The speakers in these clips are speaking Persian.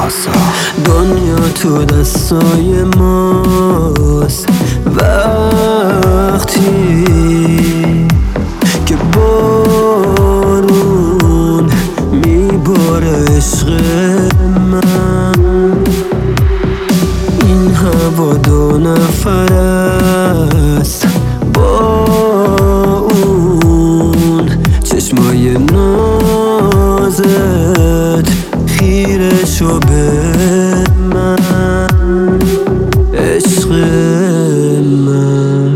دنیا تو دستای ماست وقتی که بارون میباره عشق من. این هوا دو نفر است با اون چشمای نازت خیره شو به من عشق من.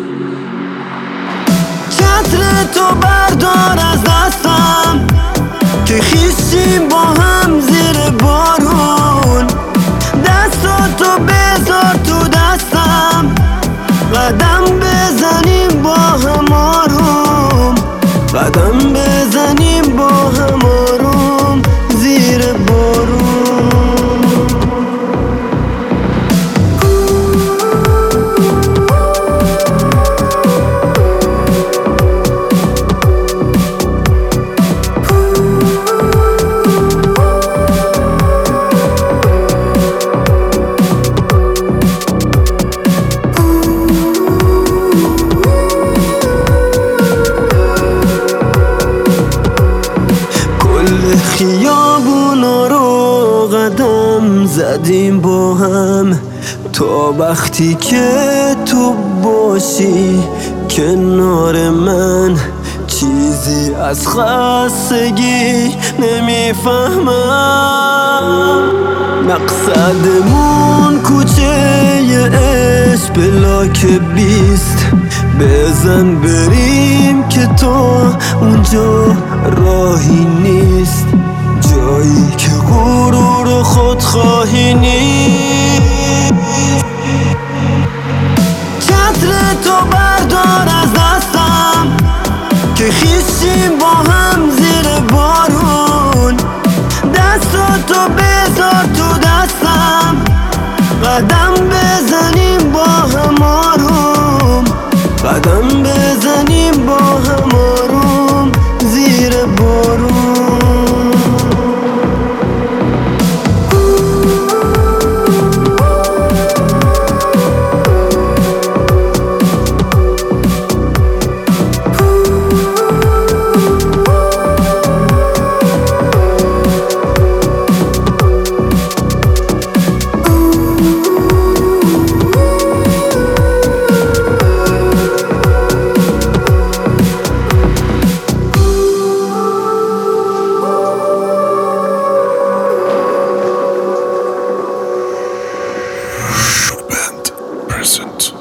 چتر تو بردار از دستم که خیشیم با هم زیر بارون. دستاتو بذار تو دستم قدم بزنیم با هم آروم. قدم بزنیم با هم آروم زیر بارون. خیابونا رو قدم زدیم با هم تا وقتی که تو باشی کنار من. چیزی از خستگی نمیفهمم. مقصدمون کوچه عشق بلاک 20. بزن بریم که تو اونجا راهی نیست. جایی که غرور خودخواهی نیست. چتر تو بردار از دستم که خیشیم با هم زیر بارون. دستاتو بذار تو دستم قدم بزنیم با هم آروم. قدم بزنیم با هم آروم زیر بارون. Present.